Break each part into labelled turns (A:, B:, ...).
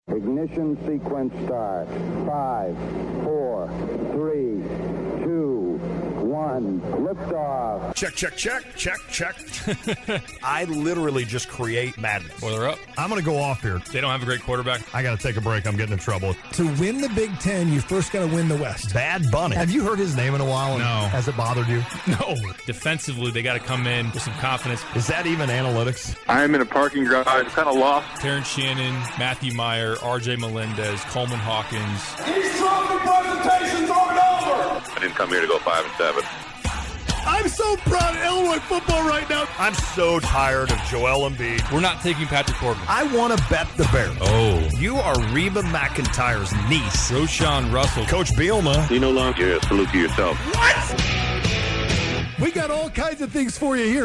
A: Ignition sequence start. 5, 4, 3, 2, 1. Liftoff.
B: Check. I literally just create madness.
C: Well, they're up.
B: I'm going to go off here.
C: They don't have a great quarterback.
B: I got to take a break. I'm getting in trouble.
D: To win the Big Ten, you first got to win the West.
B: Bad Bunny. Have you heard his name in a while?
C: No.
B: Has it bothered you?
C: No. Defensively, they got to come in with some confidence.
B: Is that even analytics?
E: I'm in a parking garage, kind of lost.
C: Terrence Shannon, Matthew Meyer, R.J. Melendez, Coleman Hawkins.
F: These trophy presentations aren't over.
E: I didn't come here to go 5-7.
D: I'm so proud of Illinois football right now.
B: I'm so tired of Joel Embiid.
C: We're not taking Patrick Corbin.
B: I want to bet the Bears.
C: Oh.
B: You are Reba McEntire's niece.
C: Roshan Russell.
B: Coach Bielema.
E: You no longer salute to yourself.
B: What?
D: We got all kinds of things for you here.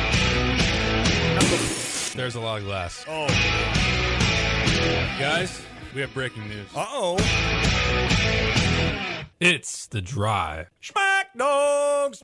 C: There's a lot of glass.
B: Oh.
C: Guys, we have breaking news.
B: Uh-oh.
C: It's The Drive.
B: Smack Dogs.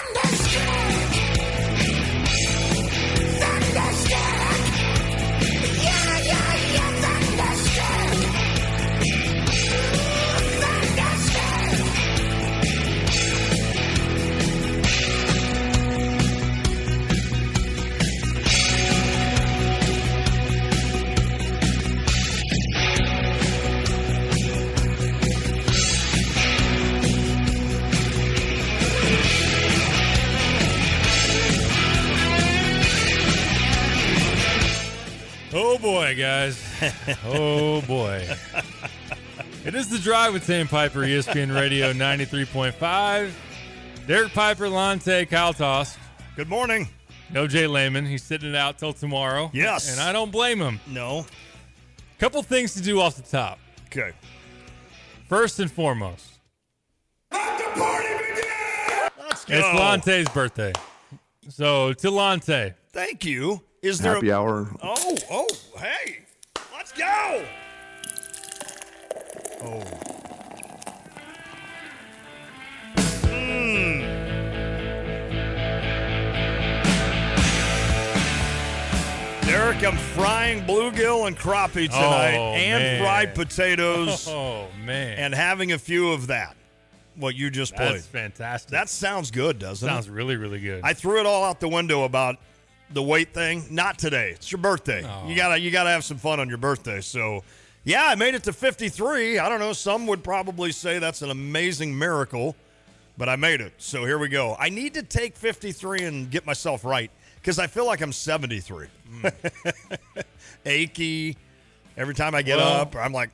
C: Oh, boy, guys. Oh, boy. It is The Drive with Sam Piper, ESPN Radio 93.5. Derek Piper, Lante, Kyle Tosk.
B: Good morning.
C: No Jay Lehman. He's sitting it out till tomorrow.
B: Yes.
C: And I don't blame him.
B: No.
C: Couple things to do off the top.
B: Okay.
C: First and foremost,
F: Let the party begin.
B: Let's go.
C: it's Lante's birthday. So, to Lante.
B: Thank you. Is there
E: Happy hour.
B: Oh, hey. Let's go. Oh. Derek, I'm frying bluegill and crappie tonight and
C: man.
B: fried potatoes
C: Oh, man.
B: and having a few of that, what you just played.
C: That's fantastic.
B: That sounds good, doesn't
C: sounds
B: it?
C: really, really good.
B: I threw it all out the window about the weight thing. Not today. It's your birthday.
C: Oh.
B: You gotta have some fun on your birthday. So, yeah, I made it to 53. I don't know. Some would probably say that's an amazing miracle, but I made it. So here we go. I need to take 53 and get myself right because I feel like I'm 73. Achy. Every time I get up, I'm like,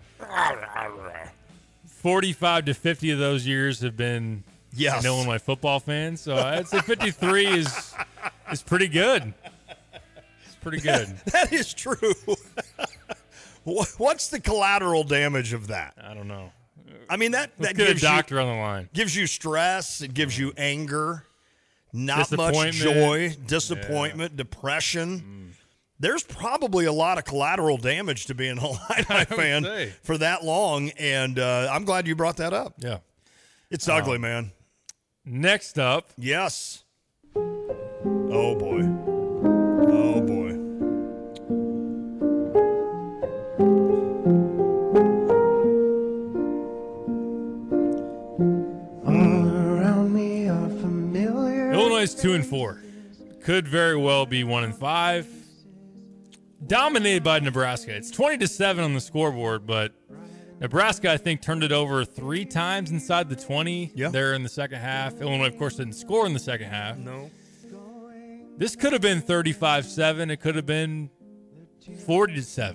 C: 45 to 50 of those years have been
B: yes.
C: an Illinois football fan. So I'd say 53 is pretty good. It's pretty good.
B: That is true. What's the collateral damage of that?
C: I don't know.
B: I mean, that
C: Let's get a
B: gives
C: doctor on the line.
B: gives you stress. It gives you anger, not much
C: Disappointment.
B: joy, disappointment, depression. There's probably a lot of collateral damage to being a Illini fan
C: say.
B: for that long, and I'm glad you brought that up.
C: Yeah.
B: It's ugly, man.
C: Next up,
B: Yes. Oh, boy. Oh, boy.
C: Illinois is 2-4. Could very well be 1-5. Dominated by Nebraska. It's 20-7 on the scoreboard, but Nebraska, I think, turned it over 3 times inside the 20 there in the second half. Illinois, of course, didn't score in the second half.
B: No.
C: This could have been 35-7. It could have been 40-7.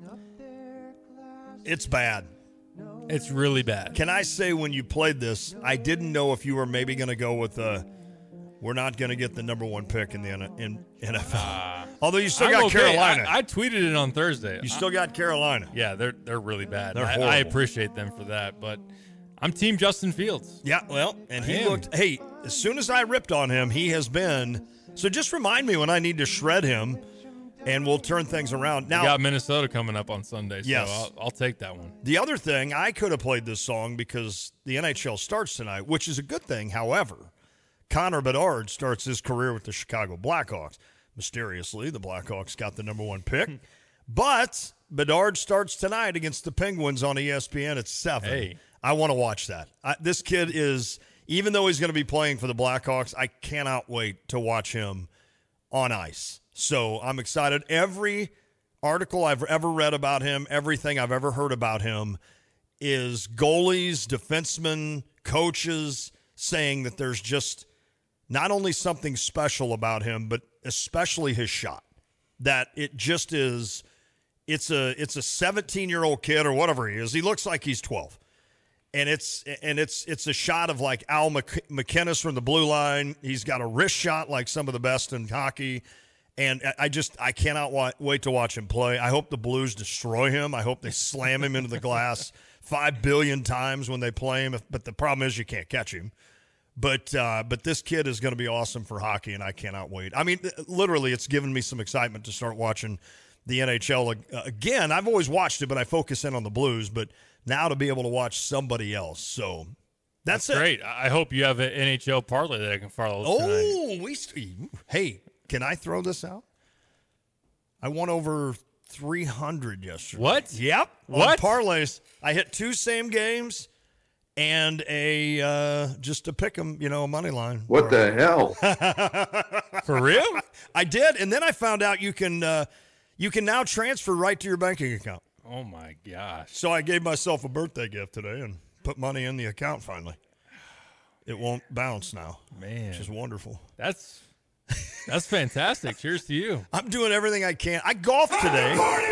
B: It's bad.
C: It's really bad.
B: Can I say when you played this, I didn't know if you were maybe going to go with we're not going to get the number 1 pick in the NFL. Although you still got Carolina.
C: I tweeted it on Thursday.
B: You still got Carolina.
C: Yeah, they're really bad.
B: They're
C: I
B: horrible.
C: appreciate them for that, but I'm Team Justin Fields.
B: Yeah, well, and he
C: Man.
B: looked, hey, as soon as I ripped on him, he has been, so just remind me when I need to shred him, and we'll turn things around. Now,
C: We got Minnesota coming up on Sunday, so
B: Yes.
C: I'll take that one.
B: the other thing, I could have played this song because the NHL starts tonight, which is a good thing. However, Connor Bedard starts his career with the Chicago Blackhawks. Mysteriously, the Blackhawks got the number 1 pick. But Bedard starts tonight against the Penguins on ESPN at 7.
C: Hey.
B: I want to watch that. This kid is, even though he's going to be playing for the Blackhawks, I cannot wait to watch him on ice. So I'm excited. Every article I've ever read about him, everything I've ever heard about him is goalies, defensemen, coaches saying that there's just not only something special about him, but especially his shot. That it just is, it's a 17-year-old kid or whatever he is. He looks like he's 12. And it's a shot of like Al McInnes from the blue line. He's got a wrist shot like some of the best in hockey. And I cannot wait to watch him play. I hope the Blues destroy him. I hope they slam him into the glass 5 billion times when they play him. But the problem is you can't catch him. But this kid is going to be awesome for hockey, and I cannot wait. I mean, literally, it's given me some excitement to start watching the NHL again. I've always watched it, but I focus in on the Blues. But now to be able to watch somebody else. So that's it.
C: Great. I hope you have an NHL parlay that I can follow tonight.
B: Hey, can I throw this out? I won over 300 yesterday.
C: What?
B: Yep.
C: What?
B: On parlays. I hit 2 same games and just to pick them, a money line.
E: What the hell?
C: For real?
B: I did, and then I found out you can now transfer right to your banking account.
C: Oh my gosh.
B: So I gave myself a birthday gift today and put money in the account finally. It won't bounce now.
C: Man.
B: Which is wonderful.
C: That's fantastic. Cheers to you.
B: I'm doing everything I can. I golfed today.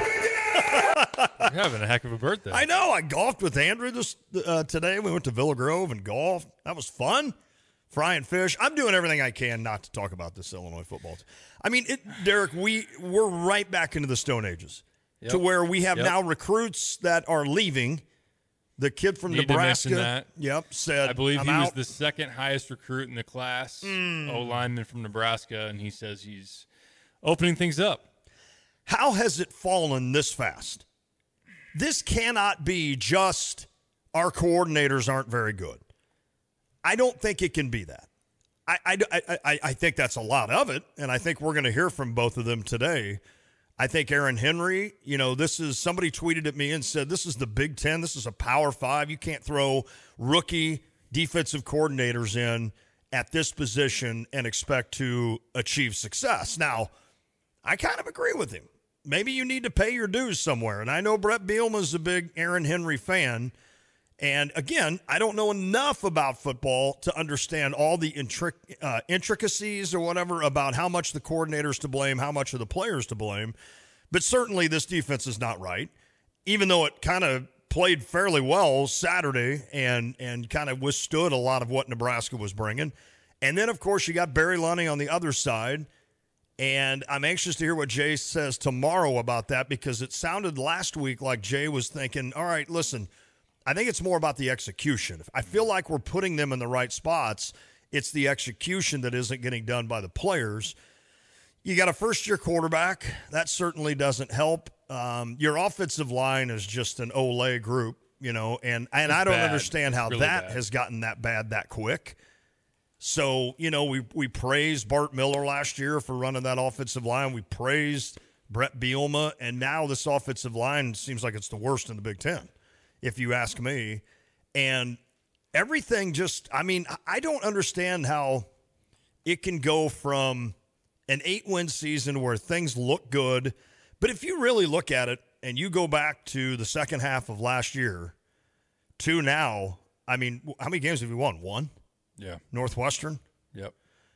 C: You're having a heck of a birthday.
B: I know. I golfed with Andrew today. We went to Villa Grove and golfed. That was fun. Frying fish. I'm doing everything I can not to talk about this Illinois football team. I mean, Derek, we're right back into the Stone Ages to where we have now recruits that are leaving. The kid from Nebraska,
C: to mention that.
B: Said,
C: I believe
B: I'm
C: he was
B: out.
C: the second highest recruit in the class, O-lineman from Nebraska, and he says he's opening things up.
B: How has it fallen this fast? This cannot be just our coordinators aren't very good. I don't think it can be that. I think that's a lot of it, and I think we're going to hear from both of them today. I think Aaron Henry, somebody tweeted at me and said, this is the Big Ten. This is a Power 5. You can't throw rookie defensive coordinators in at this position and expect to achieve success. Now, I kind of agree with him. Maybe you need to pay your dues somewhere. And I know Brett Bielema's a big Aaron Henry fan. And again, I don't know enough about football to understand all the intricacies or whatever about how much the coordinator's to blame, how much of the players to blame. But certainly this defense is not right, even though it kind of played fairly well Saturday and kind of withstood a lot of what Nebraska was bringing. And then, of course, you got Barry Lunney on the other side. And I'm anxious to hear what Jay says tomorrow about that because it sounded last week like Jay was thinking, all right, listen, I think it's more about the execution. I feel like we're putting them in the right spots. It's the execution that isn't getting done by the players. You got a first-year quarterback. That certainly doesn't help. Your offensive line is just an Ole group, and I don't understand how really that has gotten that bad that quick. So, we praised Bart Miller last year for running that offensive line. We praised Brett Bielema, and now this offensive line seems like it's the worst in the Big Ten, if you ask me. And everything I don't understand how it can go from an 8-win season where things look good, but if you really look at it and you go back to the second half of last year to now, how many games have you won? 1?
C: Yeah.
B: Northwestern?
C: Yep.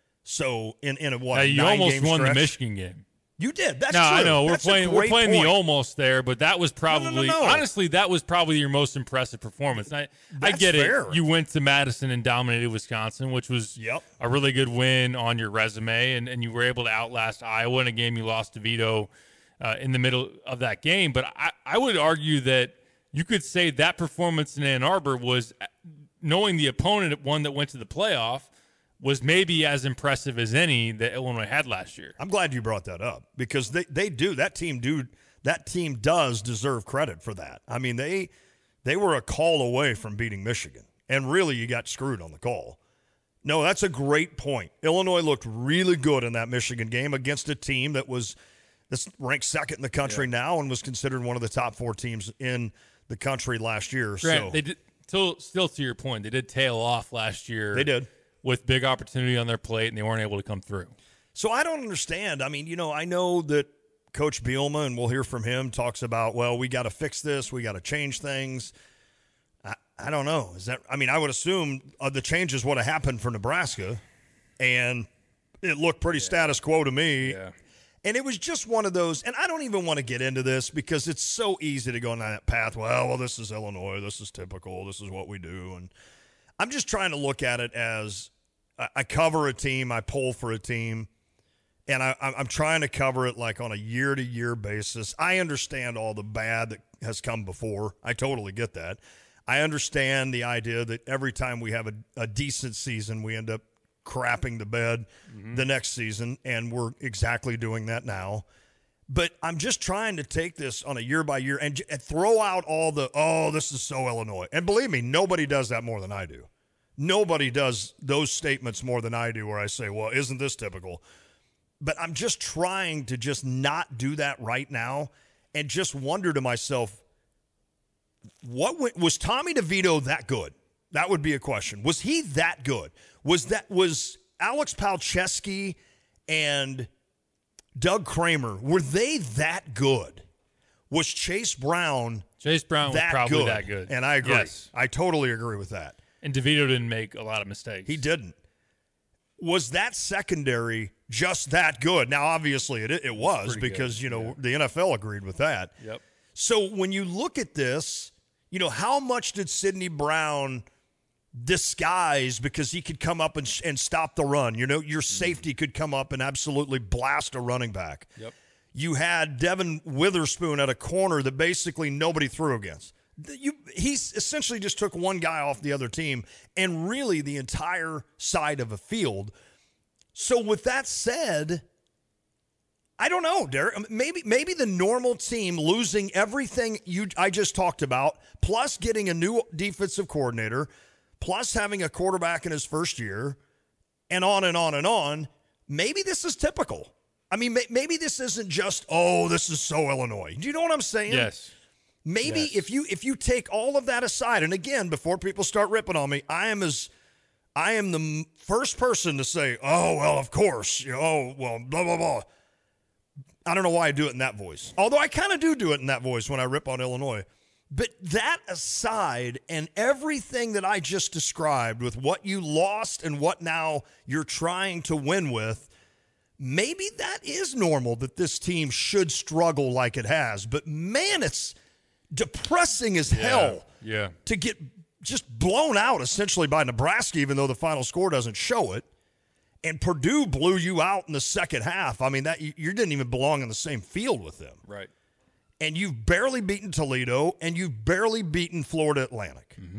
B: So in a what?
C: Now, you almost won
B: stretch?
C: the Michigan game.
B: You did. That's
C: true. I know. We're
B: That's
C: playing the almost there, but that was probably honestly that was probably your most impressive performance. I get
B: fair.
C: it. You went to Madison and dominated Wisconsin, which was a really good win on your resume, and you were able to outlast Iowa in a game you lost to Vito in the middle of that game. But I would argue that you could say that performance in Ann Arbor was, knowing the opponent, one that went to the playoff, was maybe as impressive as any that Illinois had last year.
B: I'm glad you brought that up because they do. That team does deserve credit for that. I mean, they were a call away from beating Michigan, and really you got screwed on the call. No, that's a great point. Illinois looked really good in that Michigan game against a team that was That's ranked second in the country now and was considered one of the top 4 teams in the country last year.
C: Grant, they did, still to your point, they did tail off last year.
B: They did.
C: With big opportunity on their plate, and they weren't able to come through.
B: So I don't understand. I mean, I know that Coach Bielema, and we'll hear from him, talks about, well, we got to fix this. We got to change things. I don't know. I would assume the changes would have happened for Nebraska, and it looked pretty status quo to me.
C: Yeah.
B: And it was just one of those, and I don't even want to get into this because it's so easy to go on that path. Well, this is Illinois. This is typical. This is what we do. And I'm just trying to look at it as I cover a team. I pull for a team. And I'm trying to cover it like on a year-to-year basis. I understand all the bad that has come before. I totally get that. I understand the idea that every time we have a decent season, we end up crapping the bed the next season, and we're exactly doing that now. But I'm just trying to take this on a year-by-year and throw out all the, this is so Illinois. And believe me, nobody does that more than I do. Nobody does those statements more than I do where I say, well, isn't this typical? But I'm just trying to just not do that right now and just wonder to myself, was Tommy DeVito that good? That would be a question. Was he that good? Was Alex Palczewski and Doug Kramer, were they that good? Was Chase Brown
C: was probably
B: good?
C: That good.
B: And I agree.
C: Yes.
B: I totally agree with that.
C: And DeVito didn't make a lot of mistakes.
B: He didn't. Was that secondary just that good? Now, obviously, it was because, the NFL agreed with that.
C: Yep.
B: So when you look at this, how much did Sidney Brown disguise because he could come up and stop the run? Your safety could come up and absolutely blast a running back.
C: Yep.
B: You had Devin Witherspoon at a corner that basically nobody threw against. He essentially just took one guy off the other team and really the entire side of a field. So with that said, I don't know, Derek. Maybe the normal team losing everything I just talked about, plus getting a new defensive coordinator, plus having a quarterback in his first year, and on and on and on, maybe this is typical. I mean, maybe this isn't just, this is so Illinois. Do you know what I'm saying?
C: Yes.
B: Maybe if you take all of that aside, and again, before people start ripping on me, I am the first person to say, of course, blah, blah, blah. I don't know why I do it in that voice. Although I kind of do it in that voice when I rip on Illinois. But that aside, and everything that I just described with what you lost and what now you're trying to win with, maybe that is normal that this team should struggle like it has. But, man, it's depressing as hell to get just blown out essentially by Nebraska, even though the final score doesn't show it. And Purdue blew you out in the second half. I mean, that you didn't even belong in the same field with them.
C: Right.
B: And you've barely beaten Toledo, and you've barely beaten Florida Atlantic.
C: Mm-hmm.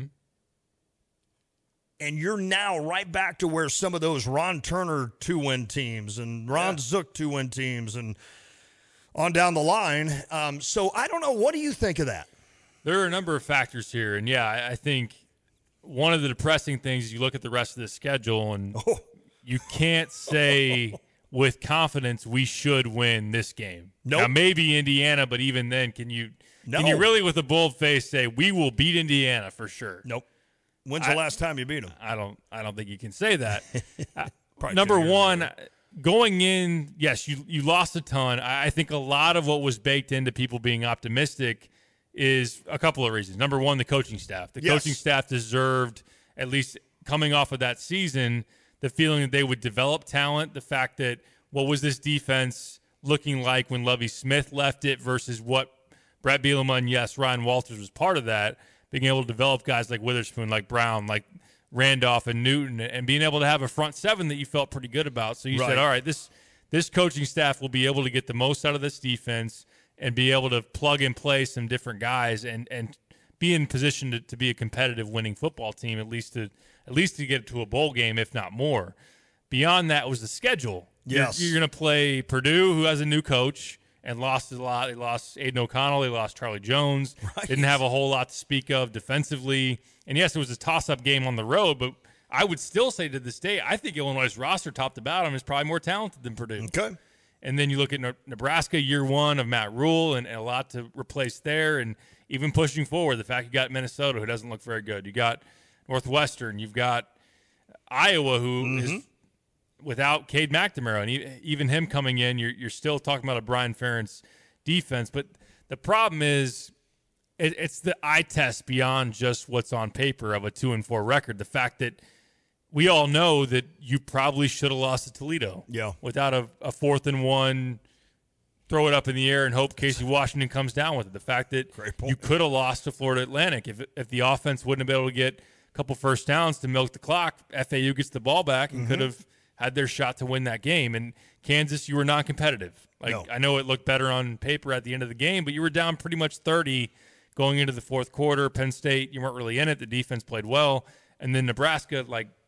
B: And you're now right back to where some of those Ron Turner 2-win teams and Ron Zook 2-win teams and on down the line. So I don't know. What do you think of that?
C: There are a number of factors here. And, I think one of the depressing things is you look at the rest of the schedule and you can't say with confidence we should win this game.
B: Nope.
C: Now, maybe Indiana, but even then, can you really with a bold face say we will beat Indiana for sure?
B: Nope. When's the last time you beat them?
C: I don't think you can say that. Number one, going in, yes, you lost a ton. I think a lot of what was baked into people being optimistic is a couple of reasons. Number one, the coaching staff. The coaching staff deserved, at least coming off of that season, the feeling that they would develop talent, the fact that what was this defense looking like when Lovie Smith left it versus what Brett Bielema and, yes, Ryan Walters was part of that, being able to develop guys like Witherspoon, like Brown, like Randolph and Newton, and being able to have a front seven that you felt pretty good about. So you said, all right, this coaching staff will be able to get the most out of this defense and be able to plug and play some different guys and be in position to be a competitive winning football team, at least to get to a bowl game, if not more. Beyond that was the schedule.
B: Yes.
C: You're going to play Purdue, who has a new coach and lost a lot. They lost Aiden O'Connell. They lost Charlie Jones. Right. Didn't have a whole lot to speak of defensively. And, yes, it was a toss-up game on the road, but I would still say to this day, I think Illinois' roster top to bottom is probably more talented than Purdue.
B: Okay.
C: And then you look at Nebraska year one of Matt Rule and a lot to replace there. And even pushing forward, the fact you got Minnesota, who doesn't look very good. You got Northwestern. You've got Iowa, who is without Cade McNamara. And even him coming in, you're still talking about a Brian Ferentz defense. But the problem is it's the eye test beyond just what's on paper of a 2-4 record. The fact that we all know that you probably should have lost to Toledo.
B: Yeah.
C: Without a 4th and 1, throw it up in the air and hope Casey Washington comes down with it. The fact that you could have lost to Florida Atlantic if the offense wouldn't have been able to get a couple first downs to milk the clock. FAU gets the ball back and could have had their shot to win that game. And Kansas, you were not competitive. I know it looked better on paper at the end of the game, but you were down pretty much 30 going into the fourth quarter. Penn State, you weren't really in it. The defense played well. And then Nebraska,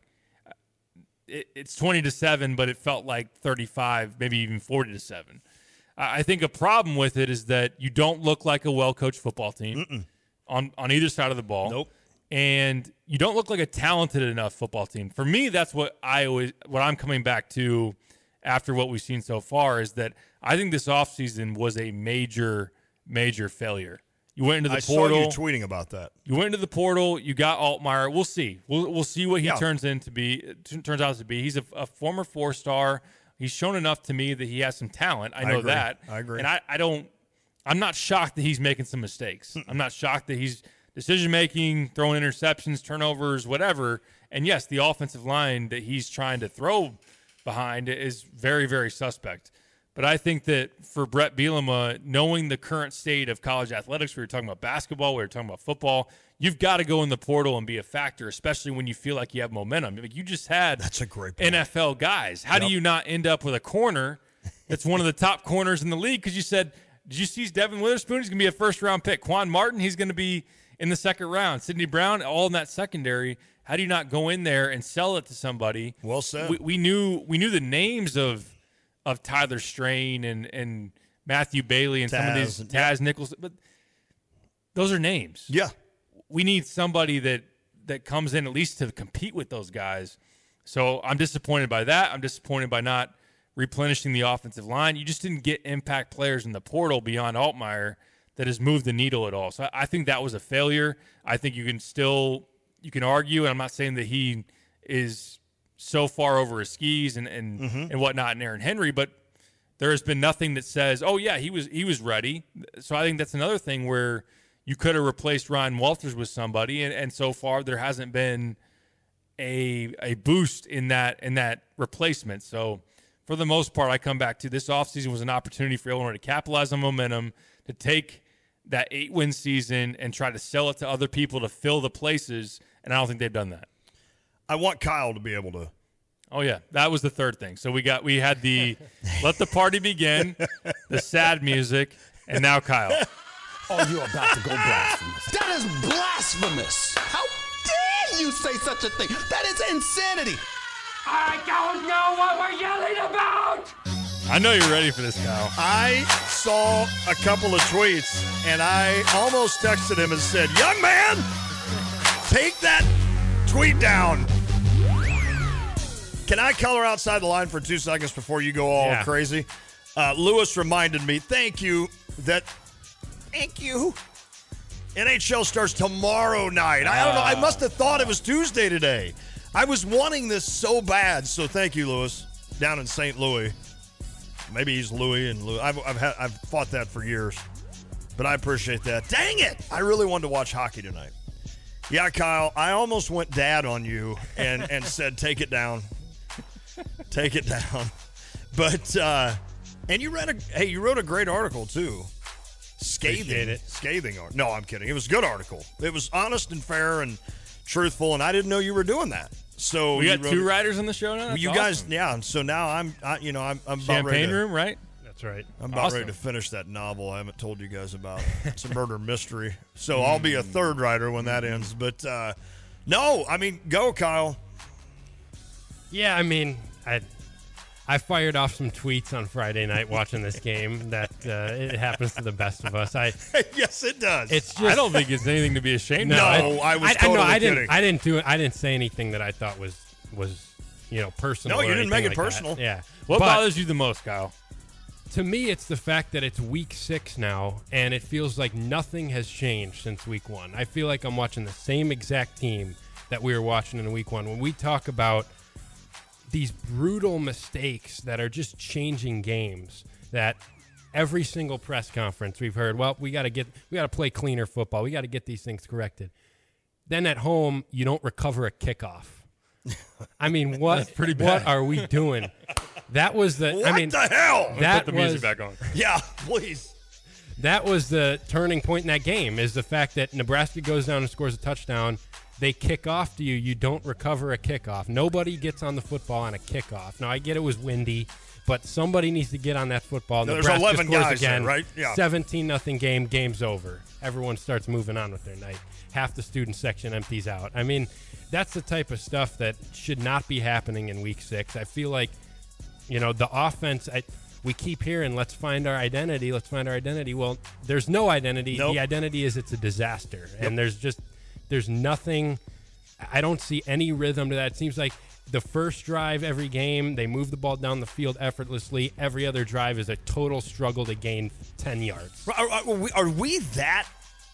C: it's 20-7, but it felt like 35, maybe even 40-7. I think a problem with it is that you don't look like a well-coached football team on either side of the ball.
B: Nope.
C: And you don't look like a talented enough football team. For me, that's what I'm coming back to after what we've seen so far is that I think this offseason was a major, major failure. You went into the portal.
B: I saw you tweeting about that.
C: You went into the portal. You got Altmaier. We'll see. We'll see what he turns out to be. He's a former 4-star. He's shown enough to me that he has some talent. I know that.
B: I agree.
C: And I'm not shocked that he's making some mistakes. I'm not shocked that he's decision-making, throwing interceptions, turnovers, whatever. And, yes, the offensive line that he's trying to throw behind is very, very suspect. But I think that for Brett Bielema, knowing the current state of college athletics, we were talking about basketball, we were talking about football, you've got to go in the portal and be a factor, especially when you feel like you have momentum. You just had
B: That's a great point.
C: NFL guys. How do you not end up with a corner that's one of the top corners in the league? Because you said, did you see Devin Witherspoon? He's going to be a first-round pick. Quan Martin, he's going to be in the second round. Sidney Brown, all in that secondary. How do you not go in there and sell it to somebody?
B: Well said.
C: We knew the names of Tyler Strain and Matthew Bailey and some of these Taz Nichols, but those are names.
B: Yeah.
C: We need somebody that comes in at least to compete with those guys. So I'm disappointed by that. I'm disappointed by not replenishing the offensive line. You just didn't get impact players in the portal beyond Altmaier that has moved the needle at all. So I think that was a failure. I think you can argue, and I'm not saying that he is so far over his skis and whatnot in Aaron Henry, but there has been nothing that says, oh yeah, he was ready. So I think that's another thing where you could have replaced Ryan Walters with somebody, and so far there hasn't been a boost in that replacement. So for the most part, I come back to this offseason was an opportunity for Illinois to capitalize on momentum, to take that 8-win season and try to sell it to other people to fill the places, and I don't think they've done that.
B: I want Kyle to be able to.
C: Oh, yeah. That was the third thing. So we had the let the party begin, the sad music, and now Kyle.
G: Oh, you're about to go blasphemous. That is blasphemous. How dare you say such a thing? That is insanity.
F: I don't know what we're yelling about!
C: I know you're ready for this, Kyle.
B: I saw a couple of tweets, and I almost texted him and said, young man, take that tweet down. Can I color outside the line for 2 seconds before you go all crazy? Lewis reminded me, thank you. NHL starts tomorrow night. I don't know. I must have thought it was Tuesday today. I was wanting this so bad. So thank you, Lewis, down in St. Louis. Maybe he's Louis and Louis. I've fought that for years, but I appreciate that. Dang it! I really wanted to watch hockey tonight. Yeah, Kyle, I almost went dad on you and said, take it down. Take it down. But, and you wrote a great article, too. Scathing article. No, I'm kidding. It was a good article. It was honest and fair and truthful, and I didn't know you were doing that. So
C: we got 2 writers on the show now?
B: That's awesome. Guys, so now I'm about
C: Champagne
B: ready to,
C: Room, right?
H: That's right.
B: I'm about ready to finish that novel I haven't told you guys about. It's a murder mystery. So I'll be a 3rd writer when that ends. But, no, I mean, go, Kyle.
H: Yeah, I mean, I fired off some tweets on Friday night watching this game that it happens to the best of us.
B: Yes, it does.
H: It's just,
C: I don't think it's anything to be ashamed of.
B: I was totally kidding.
H: I didn't say anything that I thought was personal.
B: No, you didn't make it
H: like
B: personal.
H: That. Yeah.
C: What bothers you the most, Kyle?
H: To me, it's the fact that it's week 6 now, and it feels like nothing has changed since week 1. I feel like I'm watching the same exact team that we were watching in week 1. When we talk about these brutal mistakes that are just changing games, that every single press conference we've heard, well, we got to play cleaner football. We got to get these things corrected. Then at home, you don't recover a kickoff. I mean, what are we doing? That was the.
B: What the hell?
C: Put the music back on.
B: Yeah, please.
H: That was the turning point in that game, is the fact that Nebraska goes down and scores a touchdown. They kick off to you. You don't recover a kickoff. Nobody gets on the football on a kickoff. Now, I get it was windy, but somebody needs to get on that football.
B: There's
H: Nebraska
B: 11
H: scores
B: guys
H: again.
B: there, right? Yeah.
H: 17-0 game. Game's over. Everyone starts moving on with their night. Half the student section empties out. I mean, that's the type of stuff that should not be happening in week 6. I feel like, the offense, we keep hearing, let's find our identity. Well, there's no identity.
B: Nope.
H: The identity is it's a disaster. Yep. And there's nothing. I don't see any rhythm to that. It seems like the first drive every game, they move the ball down the field effortlessly. Every other drive is a total struggle to gain 10 yards.
B: Are we that?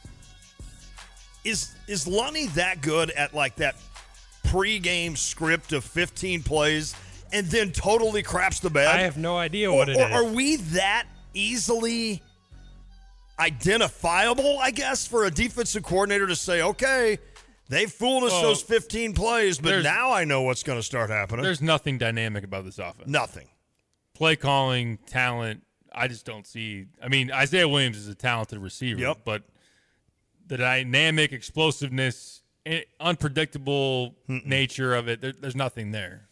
B: Is Lunny that good at like that pregame script of 15 plays and then totally craps the bed?
H: I have no idea what it is.
B: Are we that easily identifiable, I guess, for a defensive coordinator to say, okay, they've fooled us those 15 plays, but now I know what's going to start happening?
C: There's nothing dynamic about this offense.
B: Nothing.
C: Play calling, talent, I just don't see. I mean, Isaiah Williams is a talented receiver, but the dynamic, explosiveness, unpredictable nature of it, there's nothing there.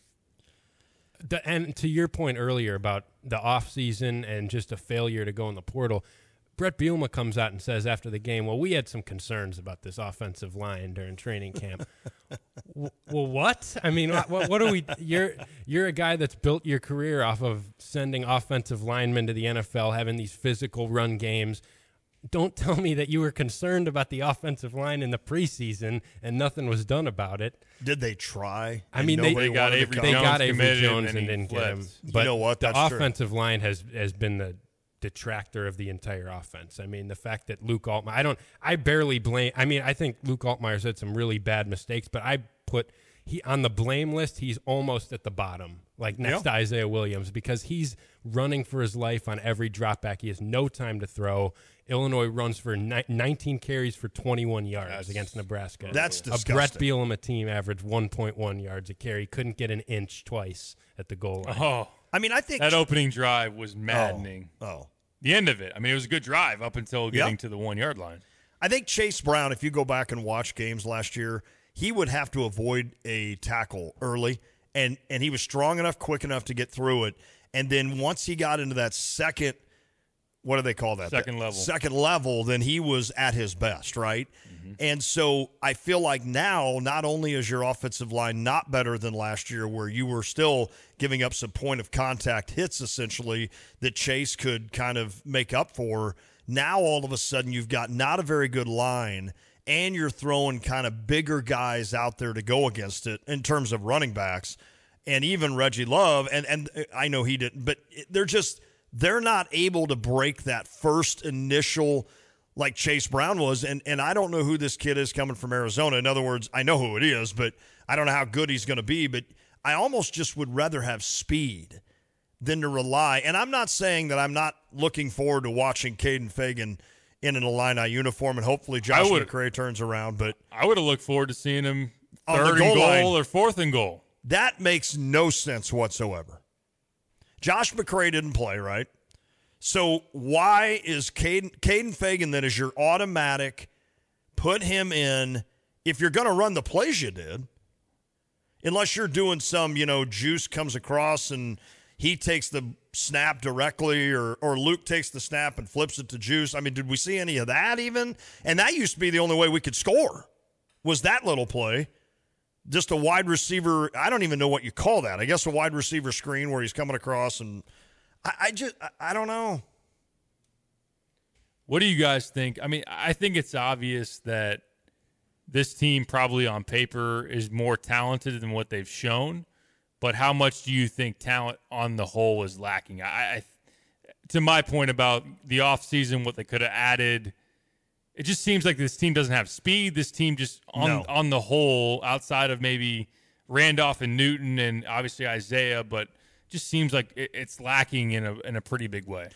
H: And to your point earlier about the offseason and just a failure to go in the portal, Brett Bielema comes out and says after the game, well, we had some concerns about this offensive line during training camp. Well, what? I mean, what are we – you're a guy that's built your career off of sending offensive linemen to the NFL, having these physical run games. Don't tell me that you were concerned about the offensive line in the preseason and nothing was done about it.
B: Did they try?
H: I mean, they got Avery Jones and didn't get him. But
B: you know what?
H: The offensive line has been the detractor of the entire offense. I mean, the fact that Luke Altmaier, I barely blame. I mean, I think Luke Altmaier's had some really bad mistakes, but I put on the blame list, he's almost at the bottom, like next to Isaiah Williams, because he's running for his life on every drop back. He has no time to throw. Illinois runs for 19 carries for 21 yards against Nebraska.
B: That's disgusting.
H: A Brett Bielema team averaged 1.1 yards a carry. Couldn't get an inch twice at the goal line.
C: Oh,
B: I mean, I think
C: that opening drive was maddening. The end of it. I mean, it was a good drive up until getting to the 1 yard line.
B: I think Chase Brown, if you go back and watch games last year, he would have to avoid a tackle early, and he was strong enough, quick enough to get through it. And then once he got into that second, what do they call that? Second level, then he was at his best, right? Mm-hmm. And so I feel like now, not only is your offensive line not better than last year, where you were still giving up some point of contact hits, essentially, that Chase could kind of make up for. Now all of a sudden you've got not a very good line, and you're throwing kind of bigger guys out there to go against it in terms of running backs, and even Reggie Love, and I know he didn't, but they're not able to break that first initial like Chase Brown was, and I don't know who this kid is coming from Arizona. In other words, I know who it is, but I don't know how good he's going to be, but I almost just would rather have speed than to rely. And I'm not saying that I'm not looking forward to watching Caden Fagan in an Illini uniform, and hopefully Josh McCray turns around. But
C: I would have looked forward to seeing him
B: on
C: third
B: the
C: and
B: goal line.
C: Or fourth and goal.
B: That makes no sense whatsoever. Josh McCray didn't play, right? So why is Caden Fagan that is your automatic, put him in, if you're going to run the plays you did, unless you're doing some, Juice comes across and he takes the snap directly, or Luke takes the snap and flips it to Juice. I mean, did we see any of that even? And that used to be the only way we could score, was that little play. Just a wide receiver, I don't even know what you call that. I guess a wide receiver screen where he's coming across, and I don't know.
C: What do you guys think? I mean, I think it's obvious that this team probably on paper is more talented than what they've shown, but how much do you think talent on the whole is lacking? to my point about the offseason, what they could have added, it just seems like this team doesn't have speed. This team just on the whole, outside of maybe Randolph and Newton and obviously Isaiah, but just seems like it's lacking in a pretty big way.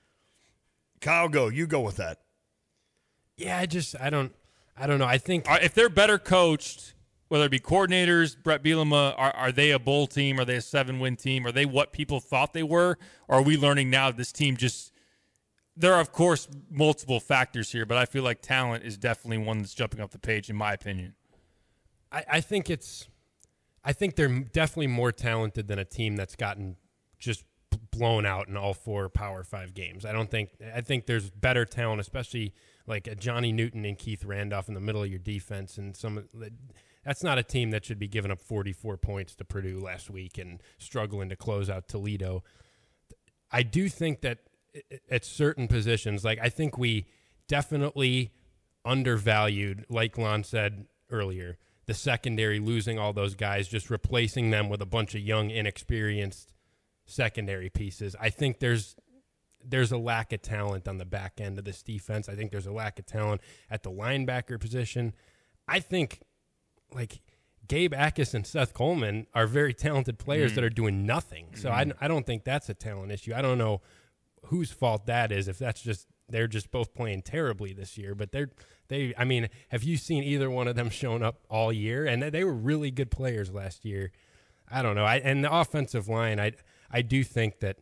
B: Kyle, you go with that.
H: Yeah, I don't know. I think
C: if they're better coached, whether it be coordinators, Brett Bielema, are they a bowl team? Are they a 7-win team? Are they what people thought they were? Or are we learning now this team just – there are, of course, multiple factors here, but I feel like talent is definitely one that's jumping off the page, in my opinion.
H: I think they're definitely more talented than a team that's gotten just blown out in all 4 Power 5 games. I think there's better talent, especially like a Johnny Newton and Keith Randolph in the middle of your defense, and that's not a team that should be giving up 44 points to Purdue last week and struggling to close out Toledo. I do think that at certain positions, like I think we definitely undervalued, like Lon said earlier, the secondary, losing all those guys, just replacing them with a bunch of young, inexperienced secondary pieces. I think there's a lack of talent on the back end of this defense. I think there's a lack of talent at the linebacker position. I think like Gabe Akis and Seth Coleman are very talented players that are doing nothing. So I don't think that's a talent issue. I don't know whose fault that is, if that's just they're just both playing terribly this year. But I mean, have you seen either one of them shown up all year? And they were really good players last year. I don't know. And the offensive line, I do think that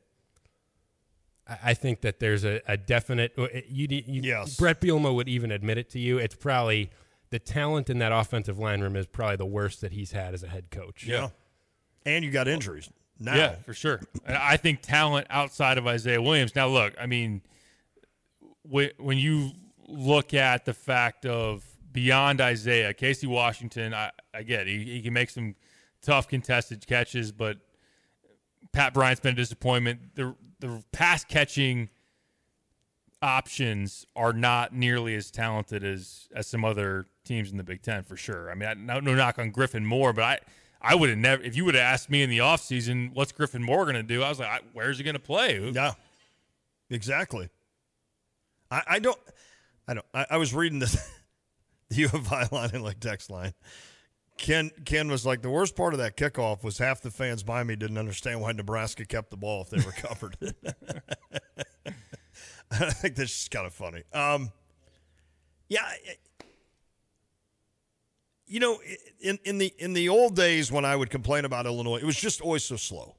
H: I think that there's a definite yes. Brett Bielema would even admit it to you. It's probably the talent in that offensive line room is probably the worst that he's had as a head coach.
B: Yeah. And you got injuries now.
C: Yeah, for sure. I think talent outside of Isaiah Williams. Now, look, I mean, when you look at the fact of beyond Isaiah, Casey Washington, I get it. He can make some tough contested catches, but Pat Bryant's been a disappointment. The pass catching options are not nearly as talented as some other teams in the Big Ten, for sure. I mean, no knock on Griffin Moore, but I would have never – if you would have asked me in the offseason, what's Griffin Moore going to do, I was like, where's he going to play?
B: Yeah, exactly. I was reading the U of I line and like text line. Ken was like, the worst part of that kickoff was half the fans by me didn't understand why Nebraska kept the ball if they recovered it. I think that's just kind of funny. You know, in the old days when I would complain about Illinois, it was just always so slow.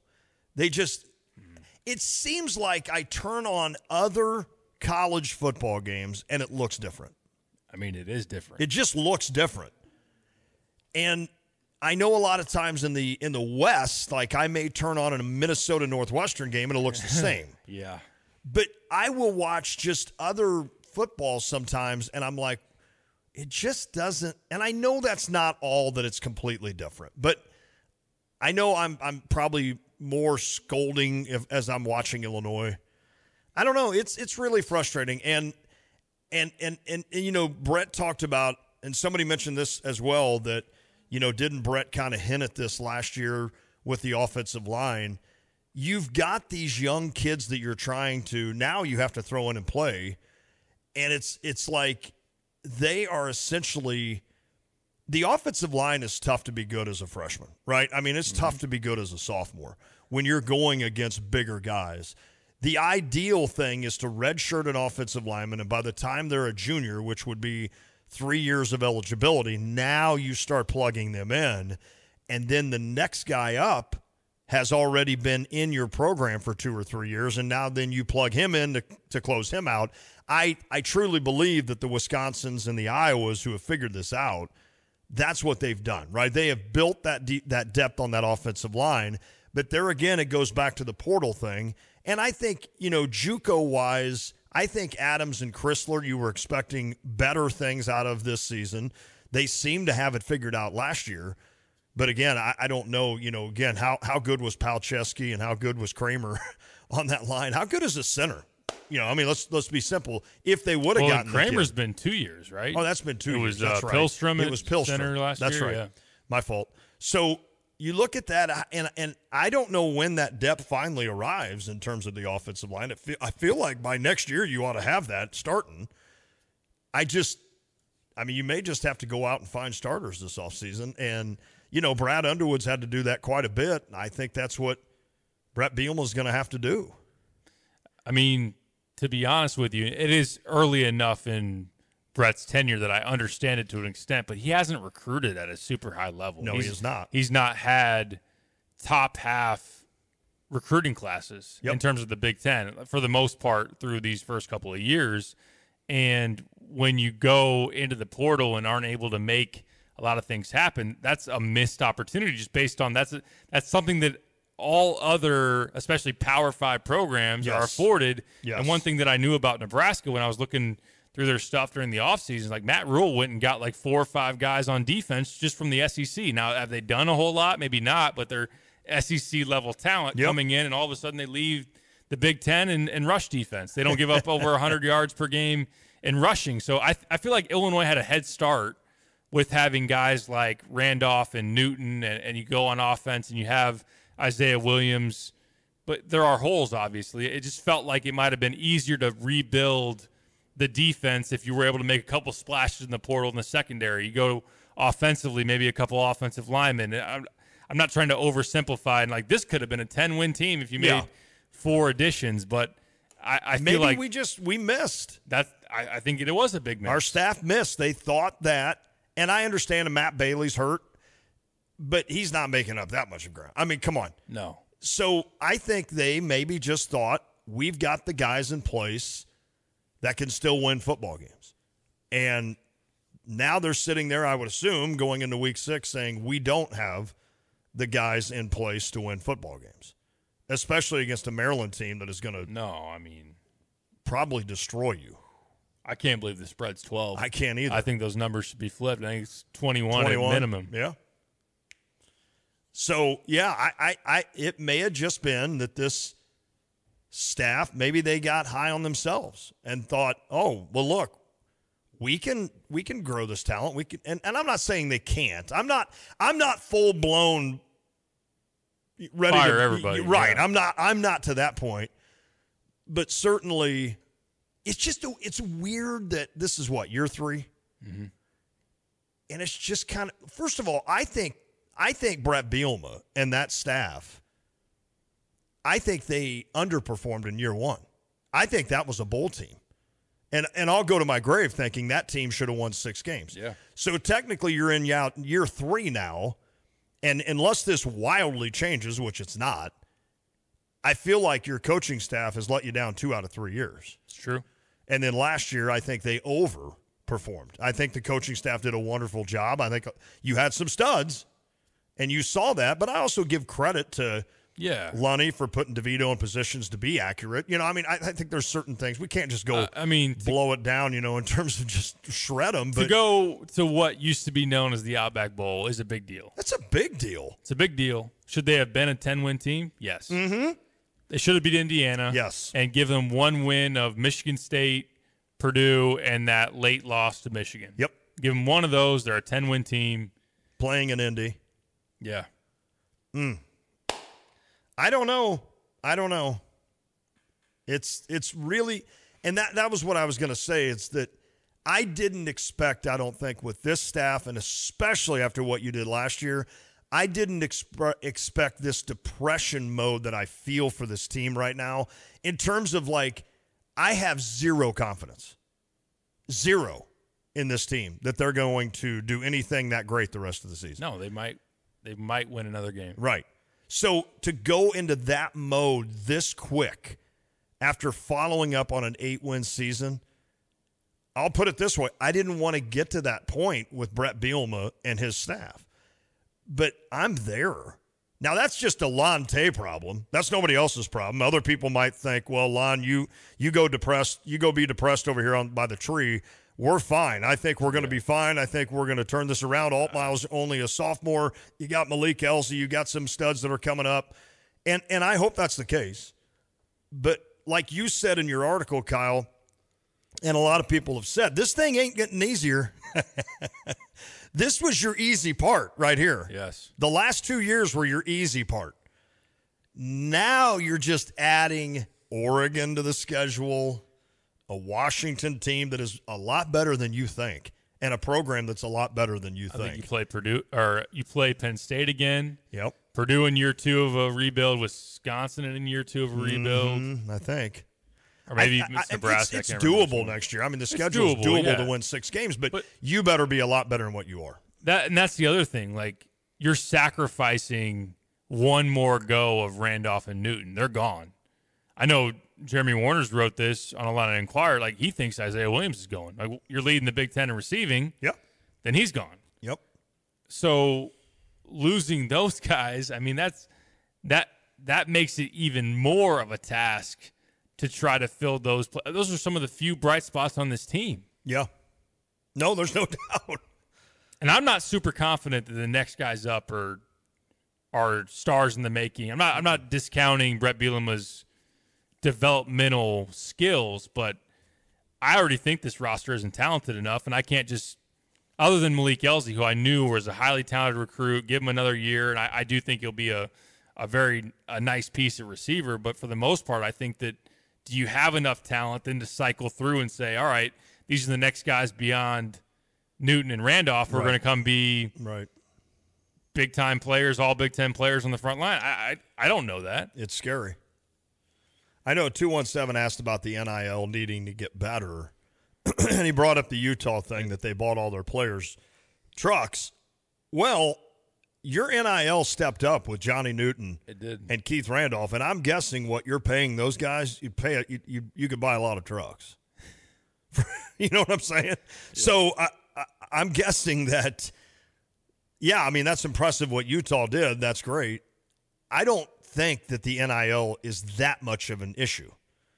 B: It seems like I turn on other college football games and it looks different.
C: I mean, it is different.
B: It just looks different. And I know a lot of times in the West, like I may turn on a Minnesota Northwestern game and it looks the same.
C: Yeah.
B: But I will watch just other football sometimes and I'm like, it just doesn't. And I know that's not all that it's completely different. But I know I'm probably more scolding as I'm watching Illinois. I don't know. It's really frustrating. And you know, Brett talked about, and somebody mentioned this as well, that, you know, didn't Brett kind of hint at this last year with the offensive line? You've got these young kids that you're trying to, now you have to throw in and play. And it's like they are essentially, the offensive line is tough to be good as a freshman, right? I mean, it's tough to be good as a sophomore when you're going against bigger guys. The ideal thing is to redshirt an offensive lineman, and by the time they're a junior, which would be 3 years of eligibility, now you start plugging them in, and then the next guy up has already been in your program for 2 or 3 years, and now then you plug him in to close him out. I truly believe that the Wisconsins and the Iowas who have figured this out, that's what they've done, right? They have built that depth on that offensive line, but there again, it goes back to the portal thing. And I think, you know, JUCO-wise, I think Adams and Chrysler, you were expecting better things out of this season. They seem to have it figured out last year. But again, I don't know, you know, again, how good was Palczewski and how good was Kramer on that line? How good is the center? You know, I mean, let's be simple. If they would have gotten
C: Kramer's been 2 years, right?
B: Oh, that's been 2 years.
C: It was Pihlstrom.
B: It was Pilstrom
C: center last year.
B: That's right.
C: Yeah.
B: My fault. So, you look at that, and I don't know when that depth finally arrives in terms of the offensive line. I feel like by next year you ought to have that starting. You may just have to go out and find starters this offseason. And, Brad Underwood's had to do that quite a bit. I think that's what Brett Bielema's going to have to do.
C: I mean, to be honest with you, it is early enough in Brett's tenure that I understand it to an extent, but he hasn't recruited at a super high level.
B: No, he has not.
C: He's not had top half recruiting classes in terms of the Big Ten for the most part through these first couple of years. And when you go into the portal and aren't able to make a lot of things happen, that's a missed opportunity just based on that's something that all other, especially Power 5 programs are afforded.
B: Yes.
C: And one thing that I knew about Nebraska when I was looking through their stuff during the offseason, like Matt Rule went and got like 4 or 5 guys on defense just from the SEC. Now, have they done a whole lot? Maybe not, but they're SEC level talent coming in, and all of a sudden they leave the Big Ten and rush defense. They don't give up over 100 yards per game in rushing. So I feel like Illinois had a head start with having guys like Randolph and Newton, and you go on offense and you have Isaiah Williams. But there are holes, obviously. It just felt like it might have been easier to rebuild the defense if you were able to make a couple splashes in the portal in the secondary. You go offensively, maybe a couple offensive linemen. I'm not trying to oversimplify, and like this could have been a 10-win team if you made 4 additions, but I feel like
B: we missed.
C: I think it was a big miss.
B: Our staff missed. They thought that, and I understand Matt Bailey's hurt, but he's not making up that much of ground. I mean, come on.
C: No.
B: So I think they maybe just thought we've got the guys in place that can still win football games. And now they're sitting there, I would assume, going into week 6 saying we don't have the guys in place to win football games, especially against a Maryland team that is going to probably destroy you.
C: I can't believe the spread's 12.
B: I can't either.
C: I think those numbers should be flipped. I think it's 21 at minimum.
B: Yeah. So, I it may have just been that this staff, maybe they got high on themselves and thought, oh, well, look, we can grow this talent. We can, and I'm not saying they can't. I'm not full blown ready
C: fire
B: to
C: everybody.
B: Right.
C: Yeah.
B: I'm not to that point. But certainly it's weird that this is what, year 3?
C: Mm-hmm.
B: And it's just kind of, first of all, I think Brett Bielema and that staff, I think they underperformed in year 1. I think that was a bowl team. And I'll go to my grave thinking that team should have won 6 games.
C: Yeah.
B: So technically you're in year 3 now, and unless this wildly changes, which it's not, I feel like your coaching staff has let you down 2 out of 3 years.
C: It's true.
B: And then last year I think they overperformed. I think the coaching staff did a wonderful job. I think you had some studs, and you saw that, but I also give credit to Lunny for putting DeVito in positions to be accurate. I think there's certain things. We can't just go blow it down, in terms of just shred them. But
C: to go to what used to be known as the Outback Bowl is a big deal.
B: That's a big deal.
C: It's a big deal. Should they have been a 10-win team? Yes.
B: Mm-hmm.
C: They should have beat Indiana.
B: Yes.
C: And give them 1 win of Michigan State, Purdue, and that late loss to Michigan.
B: Yep.
C: Give them one of those. They're a 10-win team.
B: Playing in Indy.
C: Yeah.
B: I don't know. It's really, and that was what I was going to say. It's that I didn't expect, I don't think, with this staff, and especially after what you did last year, I didn't expect this depression mode that I feel for this team right now in terms of, like, I have zero confidence. Zero in this team that they're going to do anything that great the rest of the season.
C: No, they might win another game.
B: Right. So to go into that mode this quick after following up on an 8-win season, I'll put it this way. I didn't want to get to that point with Brett Bielema and his staff. But I'm there. Now, that's just a Lon Tay problem. That's nobody else's problem. Other people might think, well, Lon, you go depressed. You go be depressed over here by the tree. We're fine. I think we're going to be fine. I think we're going to turn this around. Altmile's only a sophomore. You got Malik Elsie. You got some studs that are coming up. And I hope that's the case. But like you said in your article, Kyle, and a lot of people have said, this thing ain't getting easier. This was your easy part right here.
C: Yes.
B: The last 2 years were your easy part. Now you're just adding Oregon to the schedule, a Washington team that is a lot better than you think, and a program that's a lot better than you think.
C: I think you play Purdue, or you play Penn State again.
B: Yep.
C: Purdue in year 2 of a rebuild, Wisconsin in year 2 of a rebuild.
B: I think.
C: Or maybe Nebraska.
B: It's doable next year. I mean, the schedule is doable to win 6 games, but you better be a lot better than what you are.
C: That's the other thing. Like, you're sacrificing one more go of Randolph and Newton. They're gone. I know Jeremy Warner's wrote this on Illini Inquirer. Like, he thinks Isaiah Williams is going. Like, you're leading the Big Ten in receiving.
B: Yep.
C: Then he's gone.
B: Yep.
C: So losing those guys, I mean, that makes it even more of a task to try to fill those. Those are some of the few bright spots on this team.
B: Yeah. No, there's no doubt.
C: And I'm not super confident that the next guys up are stars in the making. I'm not discounting Brett Bielema's developmental skills, but I already think this roster isn't talented enough, and I can't just, other than Malik Elzy, who I knew was a highly talented recruit, give him another year, and I do think he'll be a very nice piece of receiver. But for the most part, I think that, do you have enough talent then to cycle through and say, all right, these are the next guys beyond Newton and Randolph who are going to come be big-time players, all Big Ten players on the front line? I don't know that.
B: It's scary. I know 217 asked about the NIL needing to get better, and he brought up the Utah thing that they bought all their players trucks. Well, your NIL stepped up with Johnny Newton and Keith Randolph, and I'm guessing what you're paying those guys, you could buy a lot of trucks. You know what I'm saying? Yeah. So I'm guessing that, yeah, I mean, that's impressive what Utah did. That's great. I don't think that the NIL is that much of an issue.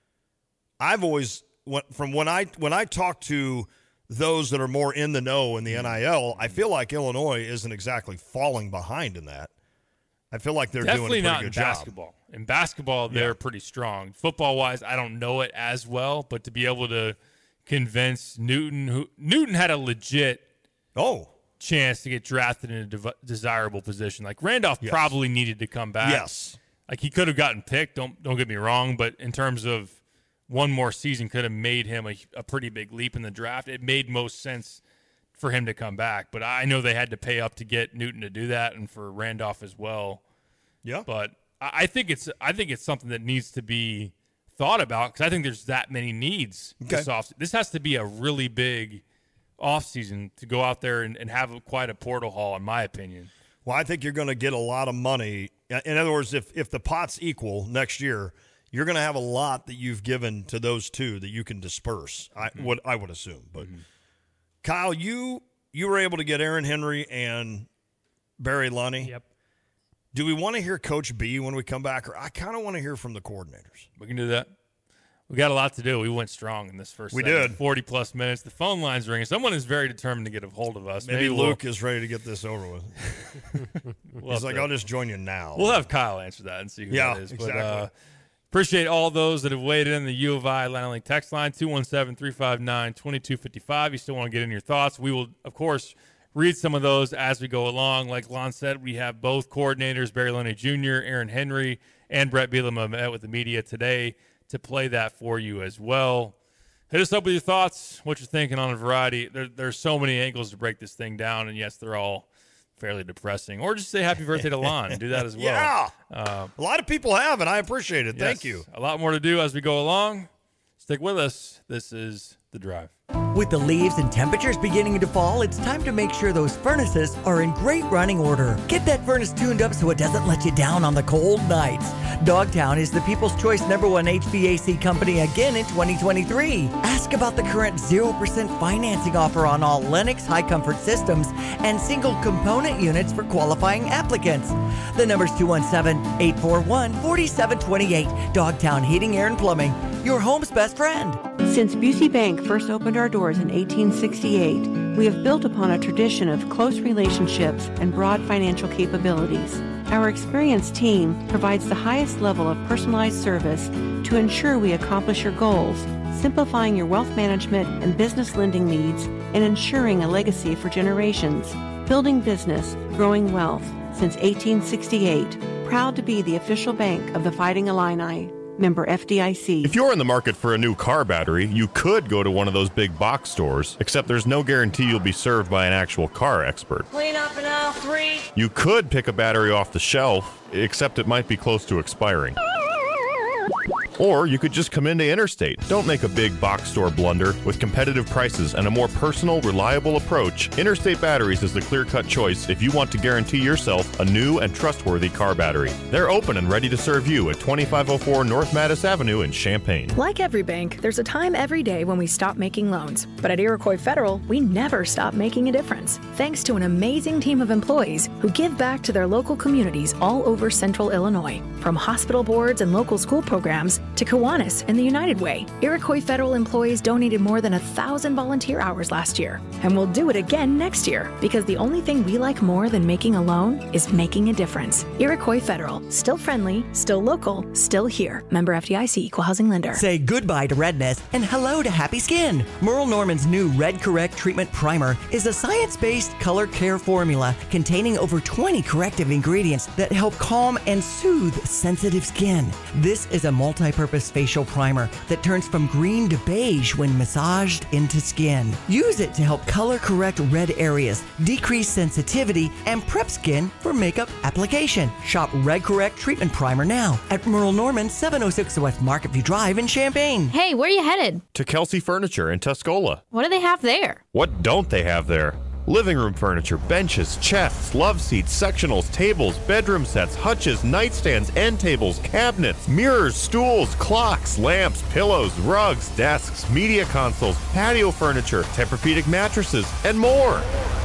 B: I've always, when I talk to those that are more in the know in the NIL, I feel like Illinois isn't exactly falling behind in that. I feel like they're
C: definitely
B: doing a pretty
C: not
B: good
C: in
B: job.
C: basketball. In basketball, they're pretty strong. Football-wise, I don't know it as well, but to be able to convince Newton had a legit chance to get drafted in a desirable position. Like, Randolph probably needed to come back.
B: Yes.
C: Like, he could have gotten picked, don't get me wrong, but in terms of one more season could have made him a pretty big leap in the draft. It made most sense for him to come back, but I know they had to pay up to get Newton to do that, and for Randolph as well. Yeah. But I think it's something that needs to be thought about, because I think there's that many needs this offseason. This has to be a really big offseason to go out there and have quite a portal haul, in my opinion.
B: Well, I think you're going to get a lot of money. In other words, if the pot's equal next year, you're going to have a lot that you've given to those two that you can disperse. I would assume. But Kyle, you were able to get Aaron Henry and Barry Lunny.
H: Yep.
B: Do we want to hear Coach B when we come back, or I kind of want to hear from the coordinators?
C: We can do that. We got a lot to do. We went strong in this first segment. 40-plus minutes. The phone line's ringing. Someone is very determined to get a hold of us.
B: Maybe Luke is ready to get this over with. He's like, I'll just join you now.
C: We'll have Kyle answer that and see who that is.
B: Exactly.
C: But, appreciate all those that have weighed in the U of I Atlanta Link text line, 217-359-2255. You still want to get in your thoughts. We will, of course, read some of those as we go along. Like Lon said, we have both coordinators, Barry Lunny Jr., Aaron Henry, and Brett Bielema met with the media today to play that for you as well. Hit us up with your thoughts, what you're thinking on a variety. There's so many angles to break this thing down, and yes, they're all fairly depressing. Or just say happy birthday to Lon. Do that as well.
B: Yeah. A lot of people have, and I appreciate it. Thank you.
C: A lot more to do as we go along. Stick with us. This is The Drive.
I: With the leaves and temperatures beginning to fall, it's time to make sure those furnaces are in great running order. Get that furnace tuned up so it doesn't let you down on the cold nights. Dogtown is the People's Choice #1 HVAC company again in 2023. Ask about the current 0% financing offer on all Lennox high comfort systems and single component units for qualifying applicants. The number's 217-841-4728. Dogtown Heating, Air, and Plumbing, your home's best friend.
J: Since Busey Bank first opened our doors in 1868, we have built upon a tradition of close relationships and broad financial capabilities. Our experienced team provides the highest level of personalized service to ensure we accomplish your goals, simplifying your wealth management and business lending needs and ensuring a legacy for generations. Building business, growing wealth since 1868. Proud to be the official bank of the Fighting Illini. Member FDIC.
K: If you're in the market for a new car battery, you could go to one of those big box stores, except there's no guarantee you'll be served by an actual car expert.
F: Clean up in aisle 3.
K: You could pick a battery off the shelf, except it might be close to expiring. Or you could just come into Interstate. Don't make a big box store blunder. With competitive prices and a more personal, reliable approach, Interstate Batteries is the clear-cut choice if you want to guarantee yourself a new and trustworthy car battery. They're open and ready to serve you at 2504 North Mattis Avenue in Champaign.
L: Like every bank, there's a time every day when we stop making loans. But at Iroquois Federal, we never stop making a difference. Thanks to an amazing team of employees who give back to their local communities all over Central Illinois. From hospital boards and local school programs to Kiwanis and the United Way, Iroquois Federal employees donated more than 1,000 volunteer hours last year. And we'll do it again next year, because the only thing we like more than making a loan is making a difference. Iroquois Federal, still friendly, still local, still here. Member FDIC, Equal Housing Lender.
I: Say goodbye to redness and hello to happy skin. Merle Norman's new Red Correct Treatment Primer is a science-based color care formula containing over 20 corrective ingredients that help calm and soothe sensitive skin. This is a multi-purpose facial primer that turns from green to beige when massaged into skin. Use it to help color correct red areas, decrease sensitivity, and prep skin for makeup application. Shop Red Correct Treatment Primer now at Merle Norman, 706 West Marketview Drive in Champaign.
M: Hey, where are you headed?
K: To Kelsey Furniture in Tuscola.
M: What do they have there?
K: What don't they have there? Living room furniture, benches, chests, love seats, sectionals, tables, bedroom sets, hutches, nightstands, end tables, cabinets, mirrors, stools, clocks, lamps, pillows, rugs, desks, media consoles, patio furniture, Tempur-Pedic mattresses, and more.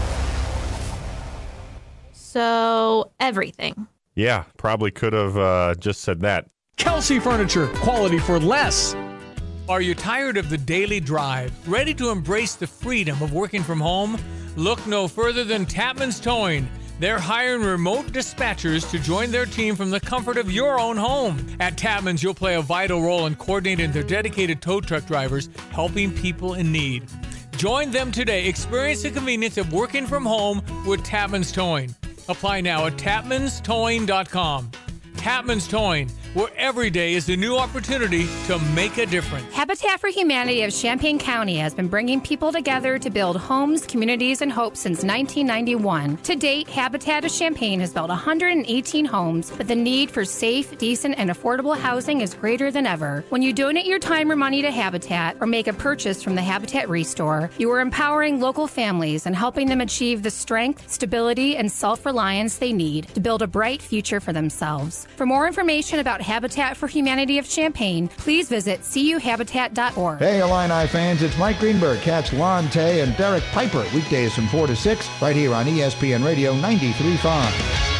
M: So, everything.
K: Yeah, probably could have just said that.
N: Kelsey Furniture, quality for less. Are you tired of the daily drive? Ready to embrace the freedom of working from home? Look no further than Tapman's Towing. They're hiring remote dispatchers to join their team from the comfort of your own home. At Tapman's, you'll play a vital role in coordinating their dedicated tow truck drivers, helping people in need. Join them today. Experience the convenience of working from home with Tapman's Towing. Apply now at tapmanstowing.com. Tapman's Towing, where every day is a new opportunity to make a difference.
O: Habitat for Humanity of Champaign County has been bringing people together to build homes, communities, and hope since 1991. To date, Habitat of Champaign has built 118 homes, but the need for safe, decent, and affordable housing is greater than ever. When you donate your time or money to Habitat or make a purchase from the Habitat Restore, you are empowering local families and helping them achieve the strength, stability, and self-reliance they need to build a bright future for themselves. For more information about Habitat for Humanity of Champaign, please visit cuhabitat.org.
P: Hey, Illini fans, it's Mike Greenberg. Catch Lon Tay and Derek Piper weekdays from 4 to 6 right here on ESPN Radio 93.5.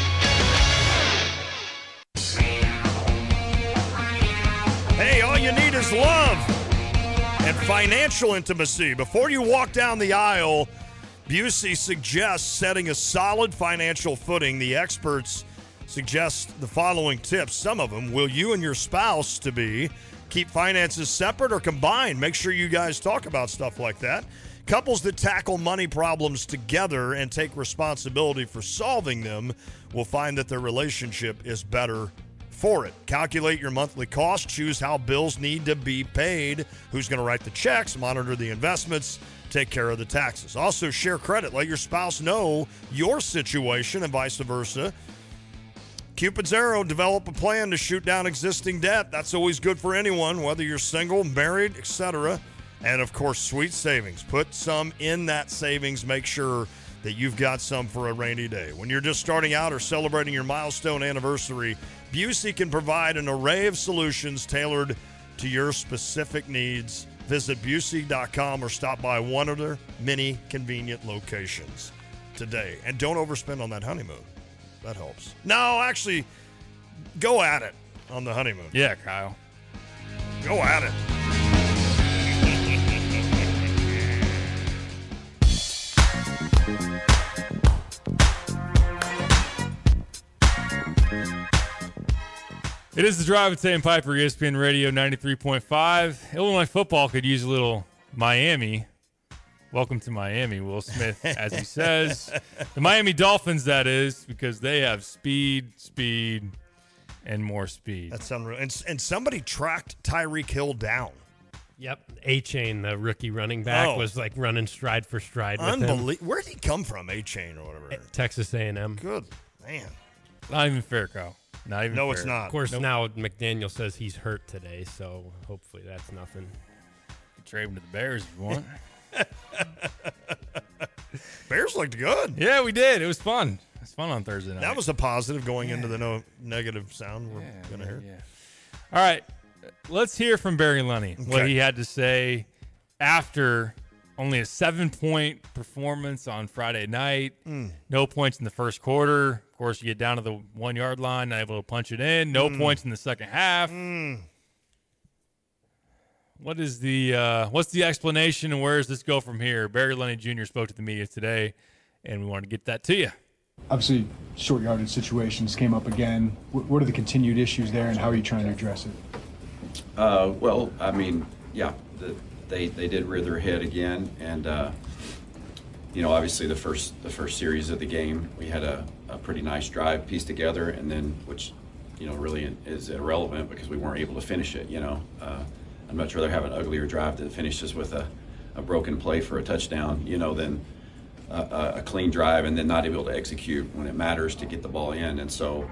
B: Hey, all you need is love and financial intimacy. Before you walk down the aisle, Busey suggests setting a solid financial footing. The experts suggest the following tips. Some of them: will you and your spouse to be keep finances separate or combined? Make sure you guys talk about stuff like that. Couples that tackle money problems together and take responsibility for solving them will find that their relationship is better for it. Calculate your monthly costs, choose how bills need to be paid, who's going to write the checks, monitor the investments, take care of the taxes. Also, share credit. Let your spouse know your situation and vice versa. Cupid's Arrow, develop a plan to shoot down existing debt. That's always good for anyone, whether you're single, married, etc. And, of course, Sweet Savings. Put some in that savings. Make sure that you've got some for a rainy day. When you're just starting out or celebrating your milestone anniversary, Busey can provide an array of solutions tailored to your specific needs. Visit Busey.com or stop by one of their many convenient locations today. And don't overspend on that honeymoon. That helps. No, actually, go at it on the honeymoon.
C: Yeah, Kyle.
B: Go at it.
C: It is the Drive with Tay and Piper, ESPN Radio 93.5. Illinois football could use a little Miami Welcome to Miami, Will Smith, as he says. The Miami Dolphins, that is, because they have speed, and more speed.
B: That's unreal. And somebody tracked Tyreek Hill down.
H: Yep. A-Chain, the rookie running back, was like running stride for stride with him.
B: Where did he come from, A-Chain or whatever?
H: Texas A&M.
B: Good. Man.
C: Not even fair, Kyle. Not even fair.
B: It's not.
H: Of course, now McDaniel says he's hurt today, so hopefully that's nothing.
C: You can trade him to the Bears if you want.
B: Bears looked good.
C: Yeah, we did. It was fun. It was fun on Thursday night.
B: That was a positive going into the no negative sound we're going to hear.
C: Yeah. All right. Let's hear from Barry Lunny, what he had to say after only a 7-point performance on Friday night. No points in the first quarter. Of course, you get down to the 1 yard line, not able to punch it in. No points in the second half. What is what's the explanation, and where does this go from here? Barry Lunny Jr. spoke to the media today, and we wanted to get that to you.
Q: Obviously, short yardage situations came up again. What are the continued issues there, and how are you trying to address it?
R: Well, I mean, yeah, they did rear their head again, and obviously the first series of the game, we had a pretty nice drive pieced together, and then which really is irrelevant because we weren't able to finish it. I'd much rather have an uglier drive that finishes with a broken play for a touchdown, than a clean drive and then not able to execute when it matters to get the ball in. And so,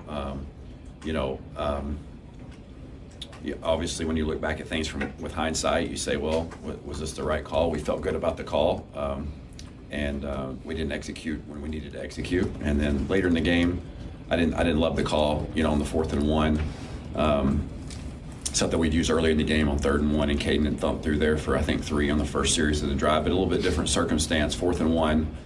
R: obviously when you look back at things with hindsight, you say, well, was this the right call? We felt good about the call, and we didn't execute when we needed to execute. And then later in the game, I didn't love the call, on the 4th and 1. Something we'd use early in the game on 3rd and 1, and Caden had thumped through there for I think 3 on the first series of the drive, but a little bit different circumstance, 4th and 1,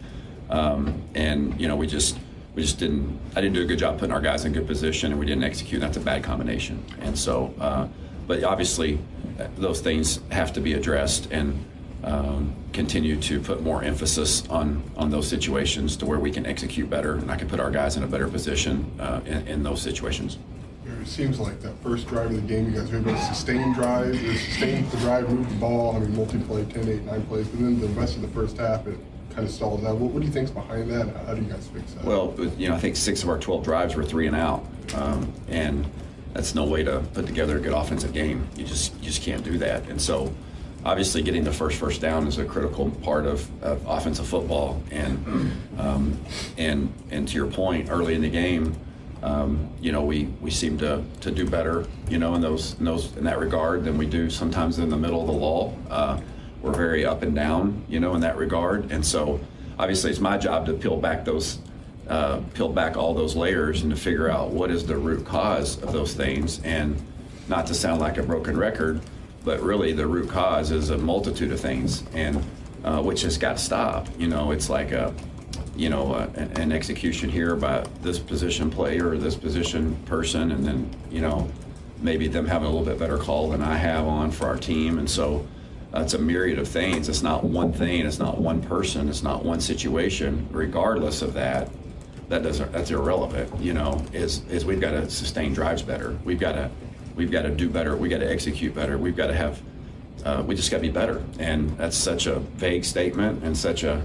R: and we just didn't. I didn't do a good job putting our guys in good position, and we didn't execute. That's a bad combination, and so. But obviously, those things have to be addressed and continue to put more emphasis on those situations to where we can execute better, and I can put our guys in a better position in those situations.
S: It seems like that first drive of the game, you guys were able to sustain drive, the drive, move the ball, multi-play, 10, 8, 9 plays, but then the rest of the first half, it kind of stalls out. What do you think's behind that? How do you guys fix that?
R: Well, I think 6 of our 12 drives were 3 and out, and that's no way to put together a good offensive game. You just can't do that. And so, obviously, getting the first down is a critical part of offensive football. And to your point, early in the game, we seem to do better, in that regard than we do sometimes in the middle of the lull. We're very up and down, in that regard. And so obviously it's my job to peel back all those layers and to figure out what is the root cause of those things. And not to sound like a broken record, but really the root cause is a multitude of things, and which has got to stop. It's like an execution here by this position player or this position person, and then maybe them having a little bit better call than I have on for our team. And so it's a myriad of things. It's not one thing. It's not one person. It's not one situation. Regardless of that, that's irrelevant. Is we've got to sustain drives better. We've got to do better. We got to execute better. We've got to have. We just got to be better. And that's such a vague statement and such a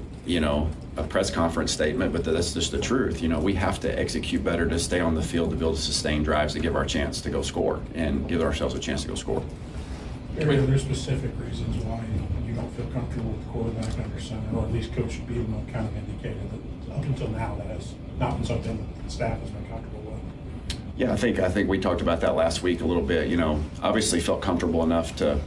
R: press conference statement, but that's just the truth. We have to execute better to stay on the field, to be able to sustain drives, to give our chance to go score and give ourselves a chance to go score.
T: Are there specific reasons why you don't feel comfortable with the quarterback under center, or at least Coach Bielema kind of indicated that up until now that has not been something that the staff has been comfortable with?
R: Yeah, I think we talked about that last week a little bit. Obviously felt comfortable enough to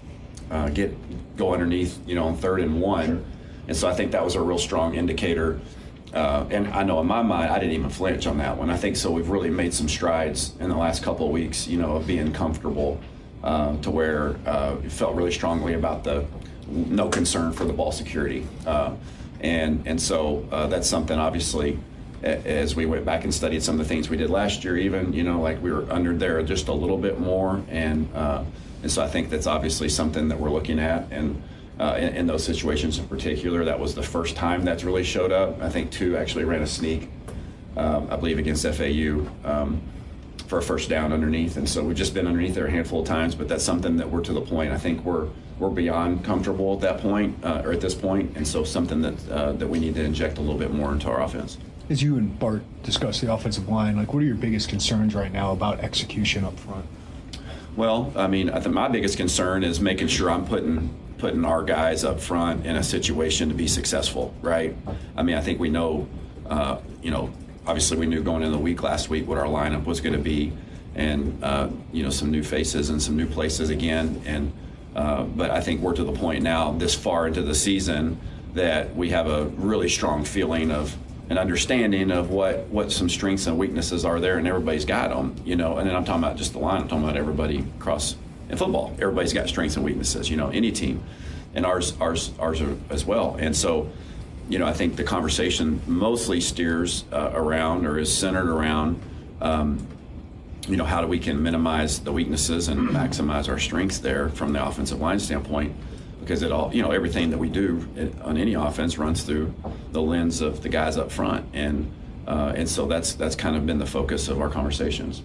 R: go underneath, on 3rd and 1. And so I think that was a real strong indicator. And I know in my mind, I didn't even flinch on that one. I think so we've really made some strides in the last couple of weeks, of being comfortable to where we felt really strongly about the no concern for the ball security. And so that's something, obviously, as we went back and studied some of the things we did last year, even, like we were under there just a little bit more. And so I think that's obviously something that we're looking at. And in those situations in particular, that was the first time that's really showed up. I think 2 actually ran a sneak, I believe, against FAU. for a first down underneath. And so we've just been underneath there a handful of times, but that's something that we're to the point. I think we're beyond comfortable at that point, or at this point, and so something that we need to inject a little bit more into our offense.
Q: As you and Bart discuss the offensive line, like, what are your biggest concerns right now about execution up front?
R: Well, I mean, I think my biggest concern is making sure I'm putting our guys up front in a situation to be successful, right? I mean, I think we know, obviously we knew going into the week last week what our lineup was going to be, and some new faces and some new places again. And but I think we're to the point now, this far into the season, that we have a really strong feeling of an understanding of what some strengths and weaknesses are there, and everybody's got them, And then I'm talking about just the line. I'm talking about everybody across in football. Everybody's got strengths and weaknesses, any team, and ours are as well. And so, I think the conversation mostly steers around, or is centered around, how do we can minimize the weaknesses and maximize our strengths there from the offensive line standpoint. Because it all, everything that we do on any offense runs through the lens of the guys up front, and so that's kind of been the focus of our conversations.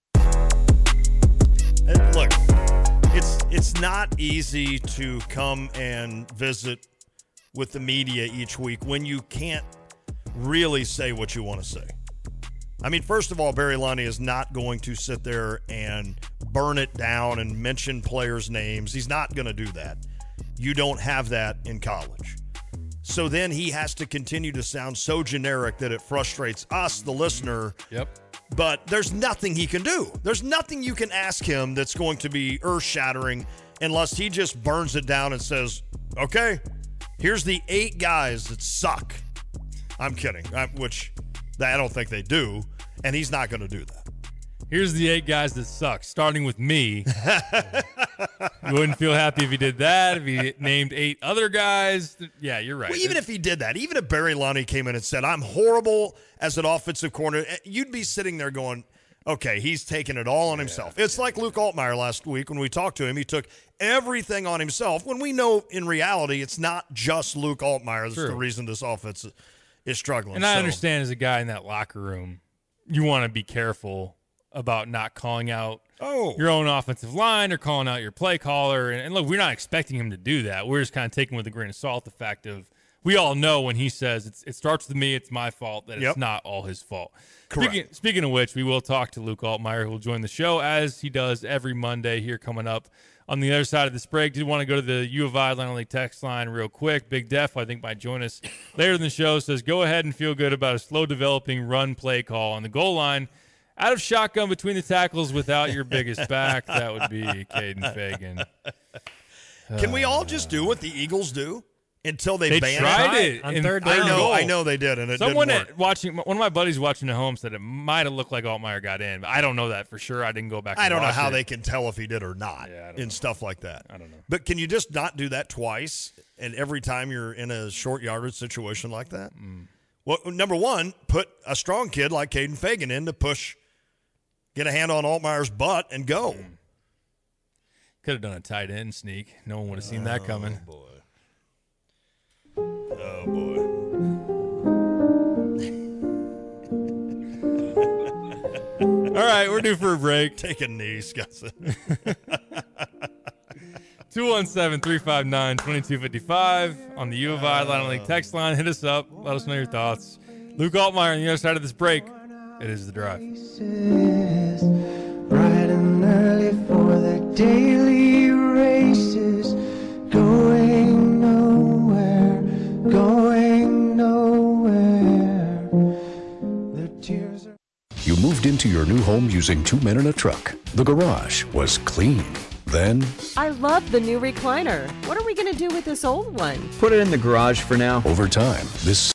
B: And look, it's not easy to come and visit with the media each week when you can't really say what you want to say. I mean, first of all, Barry Lundy is not going to sit there and burn it down and mention players' names. He's not going to do that. You don't have that in college. So then he has to continue to sound so generic that it frustrates us, the listener.
C: Yep.
B: But there's nothing he can do. There's nothing you can ask him that's going to be earth-shattering unless he just burns it down and says, okay, here's the 8 guys that suck. I'm kidding, which I don't think they do, and he's not going to do that.
C: Here's the 8 guys that suck, starting with me. You wouldn't feel happy if he did that, if he named 8 other guys. Yeah, you're right.
B: Well, even if he did that, even if Barry Lundy came in and said, I'm horrible as an offensive coordinator, you'd be sitting there going, okay, he's taking it all on himself. It's like Luke Altmaier last week when we talked to him. He took everything on himself, when we know in reality it's not just Luke Altmaier that's the reason this offense is struggling.
C: And I understand, as a guy in that locker room, you want to be careful about not calling out your own offensive line or calling out your play caller. And look, we're not expecting him to do that. We're just kind of taking with a grain of salt the fact of, we all know when he says it starts with me, it's my fault, that it's not all his fault.
B: Correct.
C: Speaking of which, we will talk to Luke Altmaier, who will join the show as he does every Monday here coming up. On the other side of this break, did want to go to the U of I Atlantic League text line real quick. Big Def, I think, might join us later in the show, says, go ahead and feel good about a slow-developing run play call on the goal line. Out of shotgun between the tackles without your biggest back, that would be Caden Fagan.
B: Can we all just do what the Eagles do until they ban
C: tried it
H: on third down?
B: I know they did, and it didn't work.
C: One of my buddies watching at home said it might have looked like Altmaier got in, but I don't know that for sure. I didn't go back.
B: I don't know how
C: it.
B: they can tell if he did or not in stuff like that.
C: I don't know.
B: But can you just not do that twice, and every time you're in a short yardage situation like that? Well, number one, put a strong kid like Caden Fagan in to push. Get a hand on Altmaier's butt and go.
C: Could have done a tight end sneak. No one would have seen that coming.
B: Oh, boy.
C: All right, we're due for a break.
B: Take a knee, Scusson.
C: 217-359-2255 on the U of I Atlantic League text line. Hit us up. Let us know your thoughts. Luke Altmaier on the other side of this break. It is The Drive.
U: Bright and early for the daily races, going nowhere, going nowhere. The tears are...
V: You moved into your new home using 2 men in a truck. The garage was clean. Then,
W: I love the new recliner. What are we going to do with this old one?
X: Put it in the garage for now.
V: over time, this